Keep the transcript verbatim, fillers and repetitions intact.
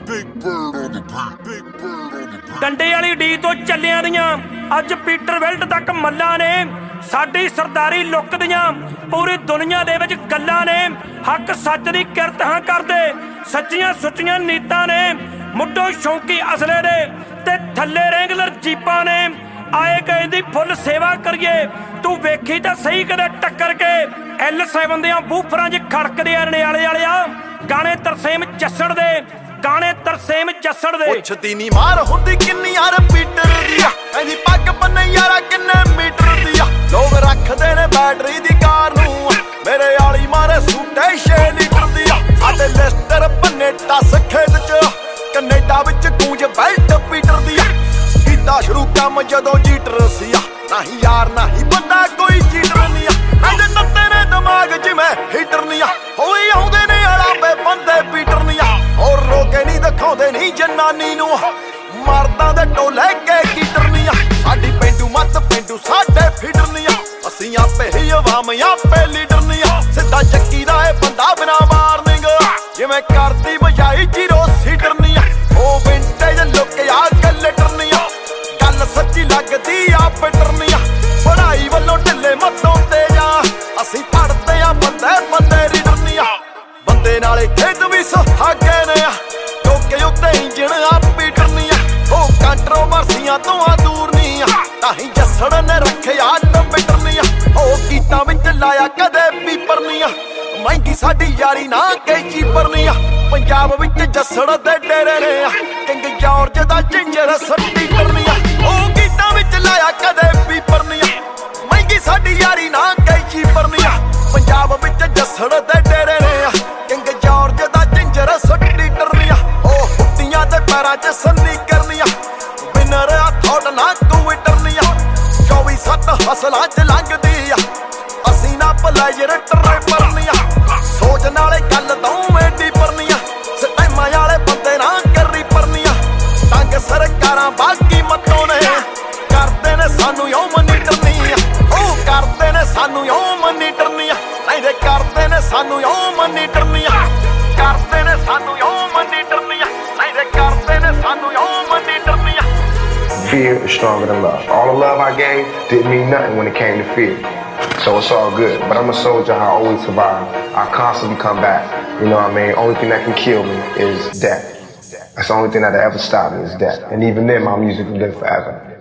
ਡੰਡੇ ਵਾਲੀ ਡੀ ਤੋਂ ਚੱਲਿਆਂ ਦੀਆਂ ਅੱਜ ਪੀਟਰ ਵੈਲਟ ਤੱਕ ਮੱਲਾਂ ਨੇ ਸਾਡੀ ਸਰਦਾਰੀ ਲੁੱਕਦੀਆਂ ਪੂਰੀ ਦੁਨੀਆ ਦੇ ਵਿੱਚ ਗੱਲਾਂ ਨੇ। ਹੱਕ ਸੱਚ ਦੀ ਕਿਰਤ ਹਾਂ ਕਰਦੇ, ਸੱਚੀਆਂ ਸੁੱਚੀਆਂ ਨੀਤਾਂ ਨੇ। ਮੁੱਢੋਂ ਸ਼ੌਂਕੀ ਅਸਲੇ ਦੇ ਤੇ ਥੱਲੇ ਰੈਂਗਲਰ ਜੀਪਾਂ ਨੇ। ਆਏ ਗਏ ਦੀ ਫੁੱਲ ਸੇਵਾ ਕਰੀਏ, ਤੂੰ ਵੇਖੀ ਤਾਂ ਸਹੀ ਕਦੇ ਟੱਕਰ ਕੇ ਐਲ ਸੈਵਨ ਦੀਆਂ ਬੂਫਰਾਂ 'ਚ ਖੜਕਦੇ ਆ ਰਣਿਆਲੇ ਵਾਲਿਆ। ਗਾਣੇ ਤਰਸੇਮ ਜੱਸੜ ਦੇ, ਗਾਣੇ ਤਰਸੇਮ ਜੱਸੜ ਦੇ। ਪੁੱਛਦੀ ਨੀ ਮਾਰ ਹੁੰਦੀ ਕਿੰਨੀ ਯਾਰ ਪੀਟਰ ਦੀ ਆ, ਐਨੀ ਪੱਗ ਬੰਨੇ ਯਾਰਾ ਕਿੰਨੇ ਮੀਟਰ ਦੀ ਆ। ਲੋਕ ਰੱਖਦੇ ਨੇ ਬੈਟਰੀ ਦੀ ਕਾਰ ਨੂੰ, ਮੇਰੇ ਵਾਲੀ ਮਾਰੇ ਸੂਟੇ ਛੇ ਲੀਟਰ ਦੀ ਆ। ਸਾਡੇ ਲਿਸਟਰ ਬੰਨੇ ਟੱਸ ਖੇਤ 'ਚ, ਕੈਨੇਡਾ ਵਿੱਚ ਗੂੰਜ ਬੈਲਟ ਪੀਟਰ ਦੀ ਆ। ਕੀਤਾ ਸ਼ੁਰੂ ਕੰਮ ਜਦੋਂ ਜੀਟਰ ਸੀ ਆ, ਨਹੀਂ ਯਾਰ ਨਹੀਂ ਬੰਦਾ ਕੋਈ ਚੀਟਰ ਨਹੀਂ ਆ। ਐਂਦੇ ਨੱਤੇ ਨੇ ਦਿਮਾਗ ਜਿਵੇਂ ਹੀਟਰ ਨਹੀਂ ਆ, ਹੋਈ ਆਉਂਦੇ ਨੇ ਆਲਾਪੇ ਬੰਦੇ ਪੀਟਰ ਨਹੀਂ ਆ। ਹੋਰ ਰੋਕੇ ਨਹੀਂ ਦਿਖਾਉਂਦੇ ਨਹੀਂ ਜਨਾਨੀ ਨੂੰ, ਮਰਦਾਂ ਦੇ ਟੋਲੇ ਕੇ ਕੀਟਰ ਨਹੀਂ ਆ। ਸਾਡੀ ਪੇਂਡੂ ਮੱਤ ਪੇਂਡੂ ਸਾਡੇ ਫੀਟਰ ਨਹੀਂ ਆ। ਅਸੀਂ ਆਪੇ ਹੀ ਆਵਾਮ ਆਪੇ ਲੀਡਰ ਨਹੀਂ ਆ। ਸਿੱਧਾ ਚੱਕੀ ਦਾ ਇਹ ਬੰਦਾ ਬਿਨਾ ਵਾਰਨਿੰਗ, ਜਿਵੇਂ ਕਰਦੀ ਬਜਾਈ ਜੀਰੋ ਸੀਟਰ ਨਹੀਂ ਆ। ਉਹ ਵਿੰਟੇਜ ਲੁੱਕ ਆ ਗੱਲਟਰ ਨਹੀਂ ਆ, ਗੱਲ ਸੱਚੀ ਲੱਗਦੀ ਆ ਪਿਟਰ ਨਹੀਂ ਆ। ਪੜਾਈ ਵੱਲੋਂ ਢਿੱਲੇ ਮੱਤੋਂ ਤੇ ਜਾ, ਅਸੀਂ ਪੜਦੇ ਆ ਬੰਦੇ ਬੰਦੇ ਰੀਡਰ ਨਹੀਂ ਆ। ਬੰਦੇ ਨਾਲੇ ਖੇਤ ਵੀ ਸੁਹਾਗੇ ਨੇ ਆ, ਟੋਕੇ ਉੱਤੇ ਇੰਜਣ ਆ ਪੀਟਰ ਨਹੀਂ ਆ। ਉਹ ਕੰਟਰੋਵਰਸੀਆਂ ਤੋਂ ਆ ਦੂਰ ਨਹੀਂ ਆ, ਤਾਂ ਹੀ ਜੱਸੜ ਨੇ ਰੱਖਿਆ ਨੰਬਰ ਨਹੀਂ ਆ। ਉਹ ਗੀਤਾਂ ਵਿੱਚ ਲਾਇਆ ਕਦੇ ਪੀਪਰ ਨਹੀਂ ਆ, ਮਹਿੰਗੀ ਸਾਡੀ ਯਾਰੀ ਨਾ ਕੇ ਚੀਪਰ ਨਹੀਂ ਆ। ਪੰਜਾਬ ਵਿੱਚ ਜੱਸੜ ਦੇ ਡੇਰੇ ਨੇ ਆ, ਕਿੰਗ ਜਾਰਜ ਦਾ ਜਿੰਜਰ ਸਪੀਕਰ ਨਹੀਂ ਆ। ਉਹ ਗੀਤਾਂ ਵਿੱਚ ਲਾਇਆ ਕਦੇ ਪੀਪਰ ਨਹੀਂ ਆ, ਮਹਿੰਗੀ ਸਾਡੀ ਯਾਰੀ ਨਾ ਕੇ ਚੀਪਰ ਨਹੀਂ ਆ। ਪੰਜਾਬ ਵਿੱਚ ਜੱਸੜ ਦੇ ਡੇਰੇ ਨੇ ਆ, ਕਿੰਗ ਜਾਰਜ ਦਾ ਜਿੰਜਰ ਸਪੀਕਰ ਨਹੀਂ ਆ। ਉਹ ਹੁੱਟੀਆਂ ਦੇ ਪੈਰਾਂ 'ਚ ਸੰਨੀ ਕਰਨੀ ਆ, ਵਿਨਰ ਆ ਥੋੜਾ ਨਾ ਟਵਿੱਟਰ ਨਹੀਂ ਆ। ਚੌਵੀ ਸੱਤ ਹਸਲਾਂ 'ਚ ਲੰਘਦੀ ਆ, ਅਸੀਂ ਨਾ ਪਲਾਇਰ ਟਰੈਪਰ ਨਹੀਂ ਆ। ਸੋਚ ਨਾਲੇ ਗੱਲ ਦੋਵੇਂ ਡੀਪਰ ਨਹੀਂ ਆ, ਸਟੈਮਾਂ ਵਾਲੇ ਬੰਦੇ ਨਾ ਕਰੀ ਪਰ ਨਹੀਂ ਆ। ਤੰਗ ਸਰਕਾਰਾਂ ਬਾਕੀ ਮੱਤੋਂ ਨੇ, ਕਰਦੇ ਨੇ ਸਾਨੂੰ ਯੋ ਮਨੀਟਰ ਨਹੀਂ ਆ। ਉਹ ਕਰਦੇ ਨੇ ਸਾਨੂੰ ਯੋ ਮਨੀਟਰ ਨਹੀਂ ਆ, ਨਹੀਂ ਦੇ ਕਰਦੇ ਨੇ ਸਾਨੂੰ ਯੋ ਮਨੀਟਰ ਨਹੀਂ ਆ। ਕਰਦੇ ਨੇ ਸਾਨੂੰ ਯੋ ਮਨੀਟਰ ਨਹੀਂ ਆ, ਨਹੀਂ ਦੇ ਕਰਦੇ ਨੇ ਸਾਨੂੰ ਯੋ ਮਨੀਟਰ ਨਹੀਂ ਆ। Fear is stronger than love. All the love I gave didn't mean nothing when it came to fear. So it's all good. But I'm a soldier, I always survive. I constantly come back. You know what I mean? Only thing that can kill me is death. That's the only thing that'll ever stop me is death. And even then, my music will live forever.